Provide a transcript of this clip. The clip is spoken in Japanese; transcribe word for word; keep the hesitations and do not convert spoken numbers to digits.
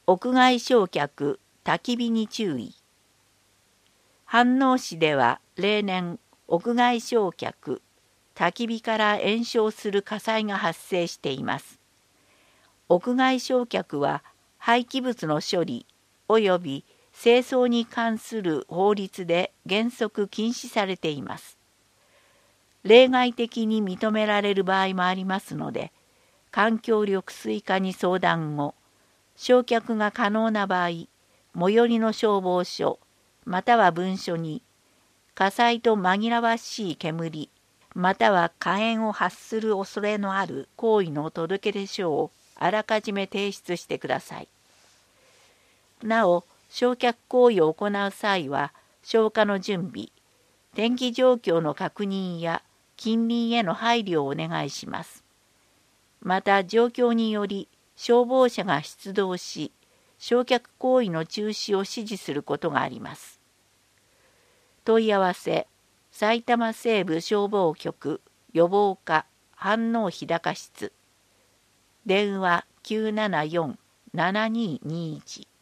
屋外焼却、焚き火に注意。飯能市では例年、屋外焼却、焚き火から延焼する火災が発生しています。屋外焼却は廃棄物の処理及び清掃に関する法律で原則禁止されています。例外的に認められる場合もありますので、環境緑水課に相談後、焼却が可能な場合、最寄りの消防署または分署に、火災と紛らわしい煙、または火炎を発する恐れのある行為の届出書をあらかじめ提出してください。なお、焼却行為を行う際は、消火の準備、天気状況の確認や近隣への配慮をお願いします。また、状況により消防車が出動し、焼却行為の中止を指示することがあります。問い合わせ、埼玉西部消防局予防課飯能日高室、電話 きゅうななよん ななにーにーいち